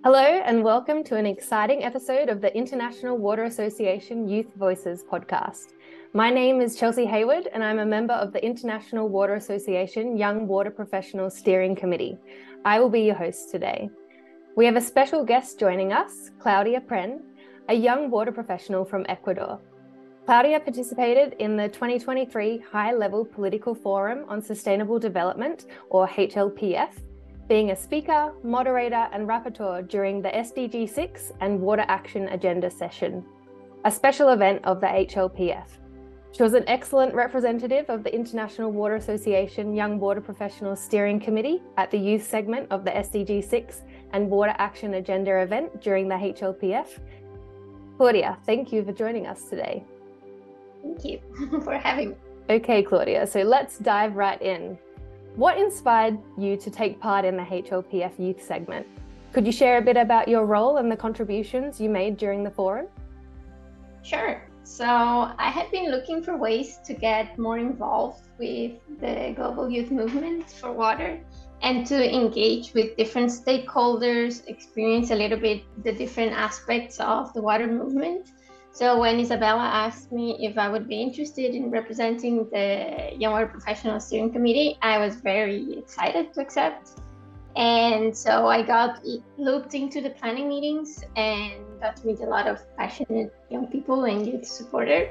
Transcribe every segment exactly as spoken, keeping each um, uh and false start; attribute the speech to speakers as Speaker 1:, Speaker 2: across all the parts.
Speaker 1: Hello and welcome to an exciting episode of the International Water Association Youth Voices podcast. My name is Chelsea Hayward and I'm a member of the International Water Association Young Water Professionals Steering Committee. I will be your host today. We have a special guest joining us, Claudia Pren, a young water professional from Ecuador. Claudia participated in the twenty twenty-three High-Level Political Forum on Sustainable Development, or H L P F, being a speaker, moderator, and rapporteur during the S D G six and Water Action Agenda session, a special event of the H L P F. She was an excellent representative of the International Water Association Young Water Professionals Steering Committee at the youth segment of the S D G six and Water Action Agenda event during the H L P F. Claudia, thank you for joining us today.
Speaker 2: Thank you for having me.
Speaker 1: Okay, Claudia, so let's dive right in. What inspired you to take part in the H L P F youth segment? Could you share a bit about your role and the contributions you made during the forum?
Speaker 2: Sure. So I had been looking for ways to get more involved with the global youth movement for water and to engage with different stakeholders, experience a little bit the different aspects of the water movement. So when Isabella asked me if I would be interested in representing the Young Water Professional Steering Committee, I was very excited to accept. And so I got looped into the planning meetings and got to meet a lot of passionate young people and youth supporters.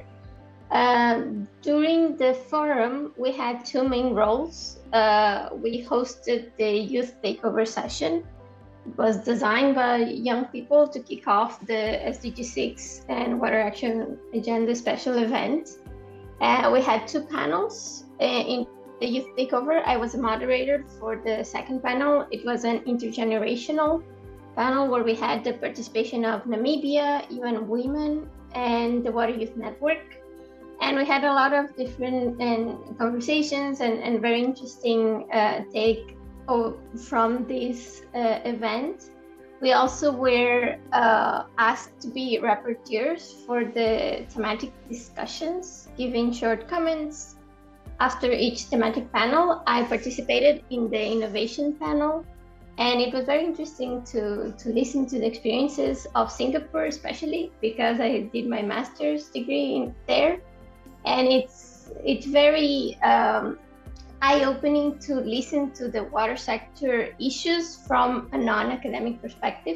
Speaker 2: Um, during the forum, we had two main roles. Uh, we hosted the youth takeover session. It was designed by young people to kick off the S D G six and Water Action Agenda special event. Uh, we had two panels uh, in the youth takeover. I was a moderator for the second panel. It was an intergenerational panel where we had the participation of Namibia, U N Women, and the Water Youth Network. And we had a lot of different and conversations and, and very interesting uh, take Oh, from this uh, event. We also were uh, asked to be rapporteurs for the thematic discussions, giving short comments. After each thematic panel, I participated in the innovation panel, and it was very interesting to, to listen to the experiences of Singapore, especially because I did my master's degree in there. And it's, it's very um, eye-opening to listen to the water sector issues from a non-academic perspective.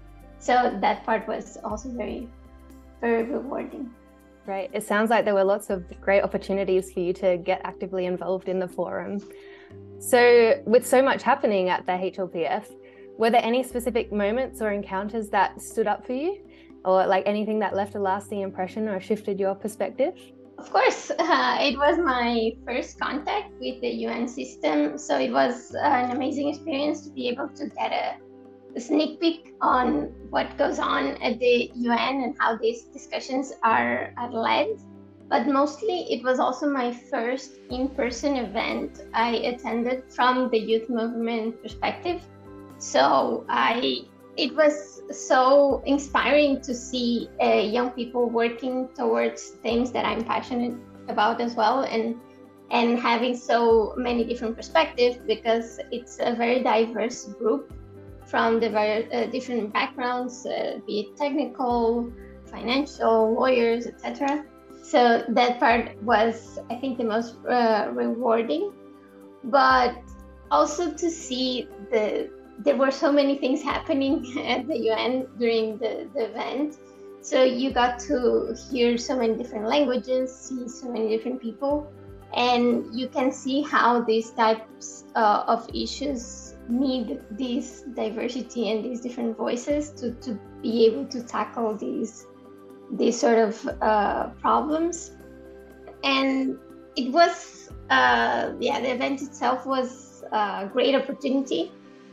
Speaker 2: So that part was also very, very rewarding.
Speaker 1: Right. It sounds like there were lots of great opportunities for you to get actively involved in the forum. So with so much happening at the H L P F, were there any specific moments or encounters that stood up for you, or like anything that left a lasting impression or shifted your perspective?
Speaker 2: Of course, uh, it was my first contact with the U N system, so it was an amazing experience to be able to get a, a sneak peek on what goes on at the U N and how these discussions are, are led. But mostly, it was also my first in-person event I attended from the youth movement perspective. So I It was so inspiring to see uh, young people working towards things that I'm passionate about as well, and and having so many different perspectives, because it's a very diverse group from the very uh, different backgrounds, uh, be it technical, financial, lawyers, et cetera. So that part was, I think, the most uh, rewarding, but also to see the there were so many things happening at the U N during the, the event. So you got to hear so many different languages, see so many different people, and you can see how these types uh, of issues need this diversity and these different voices to, to be able to tackle these, these sort of uh, problems. And it was, uh, yeah, the event itself was a great opportunity.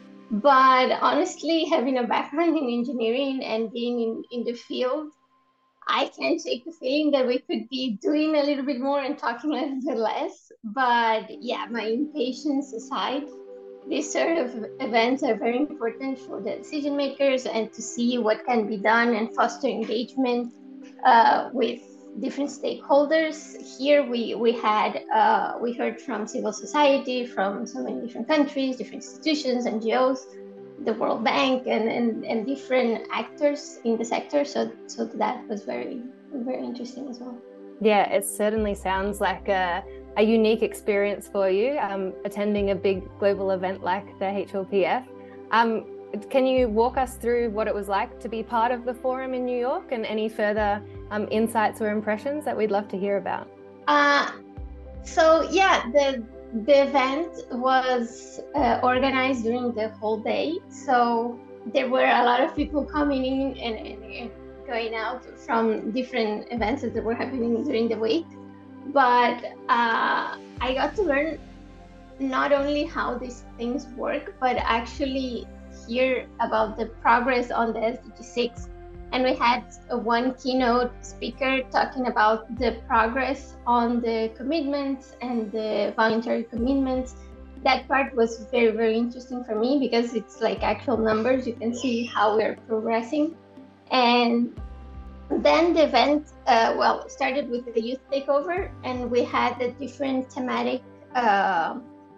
Speaker 2: But honestly, having a background in engineering and being in, in the field, I can't shake the feeling that we could be doing a little bit more and talking a little bit less. But yeah, my impatience aside, these sort of events are very important for the decision makers and to see what can be done and foster engagement uh, with different stakeholders. Here we we had uh, we heard from civil society from so many different countries, different institutions, N G Os, the World Bank and, and, and different actors in the sector. So so that was very, very interesting as well.
Speaker 1: Yeah, it certainly sounds like a, a unique experience for you, um, attending a big global event like the H L P F. Um, can you walk us through what it was like to be part of the forum in New York, and any further um, insights or impressions that we'd love to hear about?
Speaker 2: Uh, so yeah, the the event was uh, organized during the whole day. So there were a lot of people coming in and, and, and going out from different events that were happening during the week. But uh, I got to learn not only how these things work, but actually hear about the progress on the S D G six. And we had a one keynote speaker talking about the progress on the commitments and the voluntary commitments. That part was very, very interesting for me because it's like actual numbers. You can see how we're progressing. And then the event, uh, well, started with the youth takeover, and we had the different thematic uh,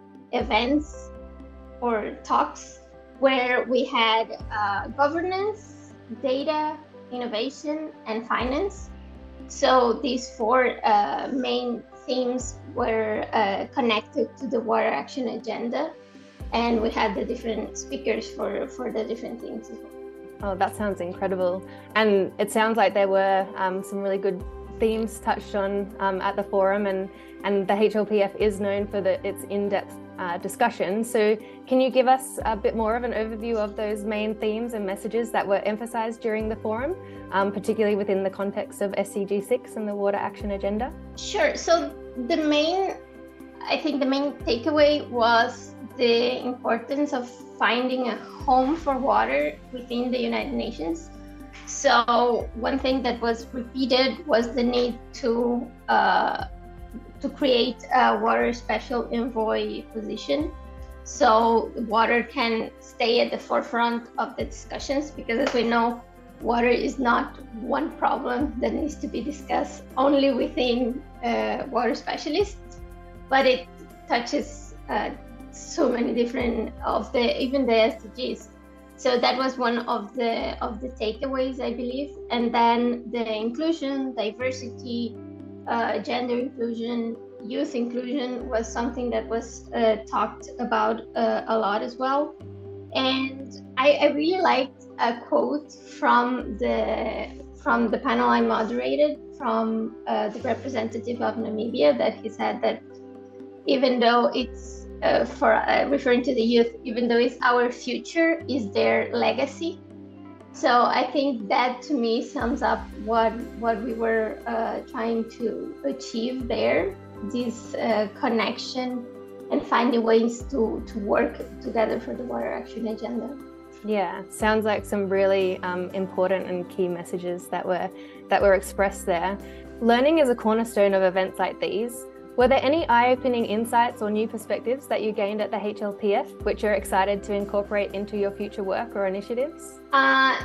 Speaker 2: events or talks where we had uh, governance, data, innovation, and finance. So these four uh, main themes were uh, connected to the water action agenda, and we had the different speakers for, for the different themes as well.
Speaker 1: Oh, that sounds incredible. And it sounds like there were um, some really good themes touched on um, at the forum, and, and the H L P F is known for the, its in-depth uh, discussion. So can you give us a bit more of an overview of those main themes and messages that were emphasized during the forum, um, particularly within the context of S D G six and the Water Action Agenda?
Speaker 2: Sure. So the main, I think the main takeaway was the importance of finding a home for water within the United Nations. So one thing that was repeated was the need to uh, to create a water special envoy position, so water can stay at the forefront of the discussions, because as we know, water is not one problem that needs to be discussed only within uh, water specialists, but it touches uh, so many different of the, even the S D Gs. So that was one of the of the takeaways, I believe. And then the inclusion, diversity, uh, gender inclusion, youth inclusion was something that was uh, talked about uh, a lot as well. And I, I really liked a quote from the from the panel I moderated, from uh, the representative of Namibia, that he said that even though it's Uh, for uh, referring to the youth, even though it's our future, is their legacy. So I think that to me sums up what what we were uh, trying to achieve there, this uh, connection and finding ways to, to work together for the Water Action Agenda.
Speaker 1: Yeah, sounds like some really um, important and key messages that were that were expressed there. Learning is a cornerstone of events like these. Were there any eye-opening insights or new perspectives that you gained at the H L P F, which you're excited to incorporate into your future work or initiatives?
Speaker 2: Uh,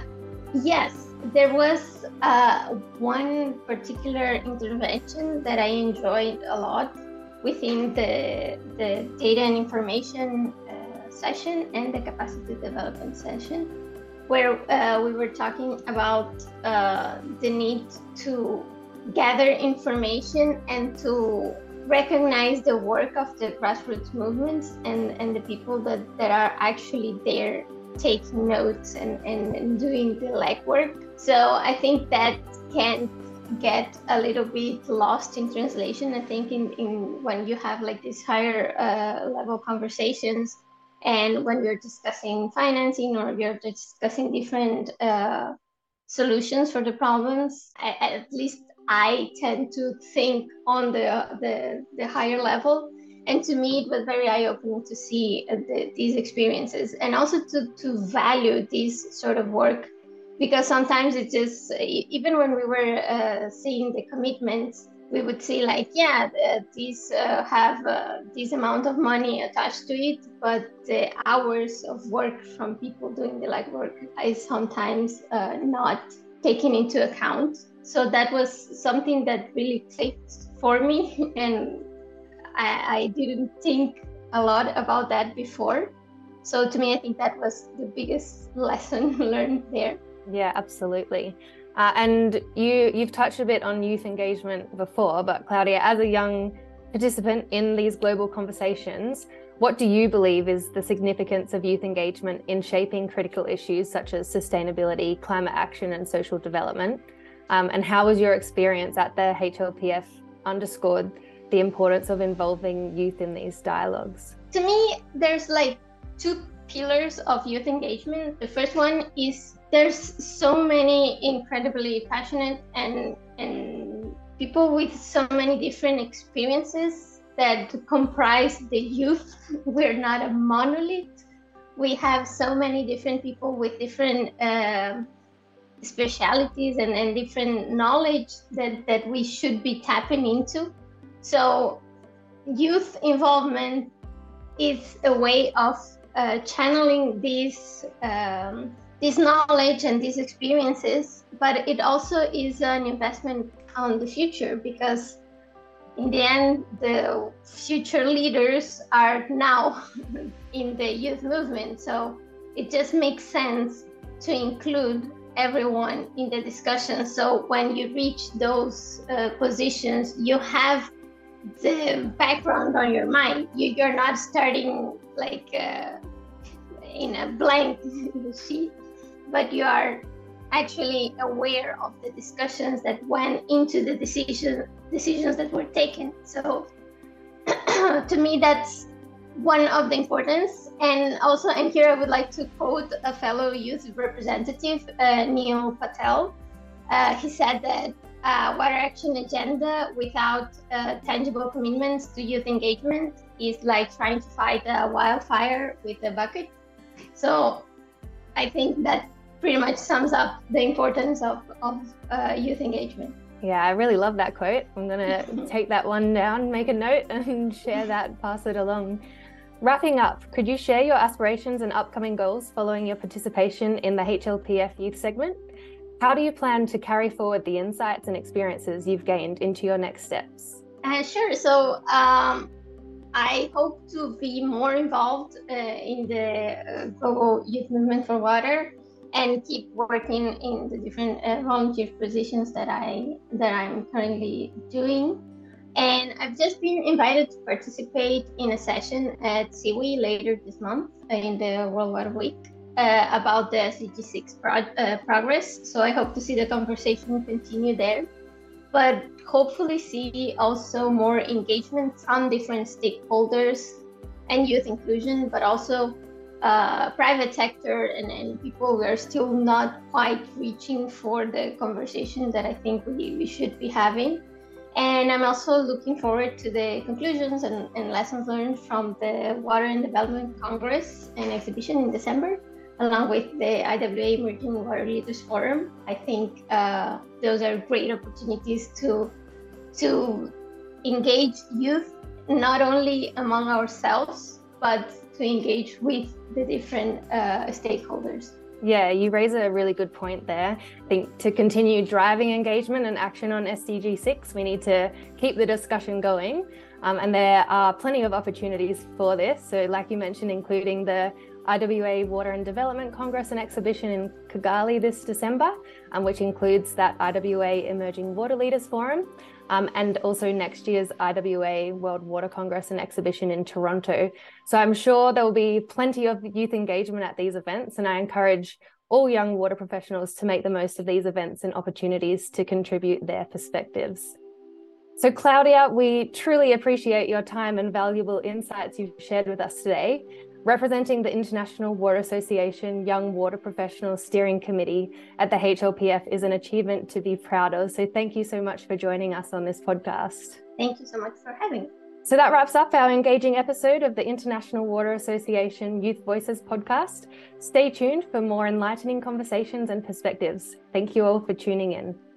Speaker 2: yes, there was uh, one particular intervention that I enjoyed a lot within the, the data and information uh, session and the capacity development session, where uh, we were talking about uh, the need to gather information and to recognize the work of the grassroots movements and, and the people that, that are actually there taking notes and, and, and doing the legwork. So I think that can get a little bit lost in translation. I think in, in when you have like these higher uh, level conversations, and when you're discussing financing or you're discussing different uh, solutions for the problems, I, at least I tend to think on the, the the higher level, and to me it was very eye-opening to see uh, the, these experiences, and also to, to value this sort of work, because sometimes it just, even when we were uh, seeing the commitments, we would see like, yeah, the, these uh, have uh, this amount of money attached to it, but the hours of work from people doing the legwork is sometimes uh, not taken into account. So that was something that really clicked for me, and I, I didn't think a lot about that before. So to me, I think that was the biggest lesson learned there.
Speaker 1: Yeah, absolutely. Uh, and you, you've touched a bit on youth engagement before, but Claudia, as a young participant in these global conversations, what do you believe is the significance of youth engagement in shaping critical issues such as sustainability, climate action, and social development? Um, and how was your experience at the H L P F underscored the importance of involving youth in these dialogues?
Speaker 2: To me, there's like two pillars of youth engagement. The first one is there's so many incredibly passionate and and people with so many different experiences that comprise the youth. We're not a monolith. We have so many different people with different uh, specialities and, and different knowledge that, that we should be tapping into. So youth involvement is a way of uh, channeling this um, this knowledge and these experiences, but it also is an investment on the future, because in the end, the future leaders are now in the youth movement. So it just makes sense to include everyone in the discussion. So when you reach those uh, positions, you have the background on your mind. You, you're not starting like uh, in a blank sheet, but you are actually aware of the discussions that went into the decision, decisions that were taken. So to me, that's one of the importance. And also, and here I would like to quote a fellow youth representative, uh, Neil Patel. Uh, he said that uh, water action agenda without uh, tangible commitments to youth engagement is like trying to fight a wildfire with a bucket. So I think that pretty much sums up the importance of, of uh, youth engagement.
Speaker 1: Yeah, I really love that quote. I'm going to take that one down, make a note and share that, pass it along. Wrapping up, could you share your aspirations and upcoming goals following your participation in the H L P F youth segment? How do you plan to carry forward the insights and experiences you've gained into your next steps?
Speaker 2: Uh, sure. So um, I hope to be more involved uh, in the uh, global youth movement for water, and keep working in the different uh, volunteer positions that I that I'm currently doing. And I've just been invited to participate in a session at C W I later this month in the World Water Week uh, about the S D G six pro uh, progress. So I hope to see the conversation continue there, but hopefully see also more engagement from different stakeholders and youth inclusion, but also Uh, private sector and, and people who are still not quite reaching for the conversation that I think we, we should be having. And I'm also looking forward to the conclusions and, and lessons learned from the Water and Development Congress and exhibition in December, along with the I W A Emerging Water Leaders Forum. I think uh, those are great opportunities to, to engage youth, not only among ourselves, but to engage with the different uh, stakeholders.
Speaker 1: Yeah, you raise a really good point there. I think to continue driving engagement and action on S D G six, we need to keep the discussion going. Um, and there are plenty of opportunities for this. So like you mentioned, including the I W A Water and Development Congress and exhibition in Kigali this December, um, which includes that I W A Emerging Water Leaders Forum, um, and also next year's I W A World Water Congress and exhibition in Toronto. So I'm sure there will be plenty of youth engagement at these events, and I encourage all young water professionals to make the most of these events and opportunities to contribute their perspectives. So Claudia, we truly appreciate your time and valuable insights you've shared with us today. Representing the International Water Association Young Water Professionals Steering Committee at the H L P F is an achievement to be proud of. So thank you so much for joining us on this podcast.
Speaker 2: Thank you so much for having me.
Speaker 1: So that wraps up our engaging episode of the International Water Association Youth Voices podcast. Stay tuned for more enlightening conversations and perspectives. Thank you all for tuning in.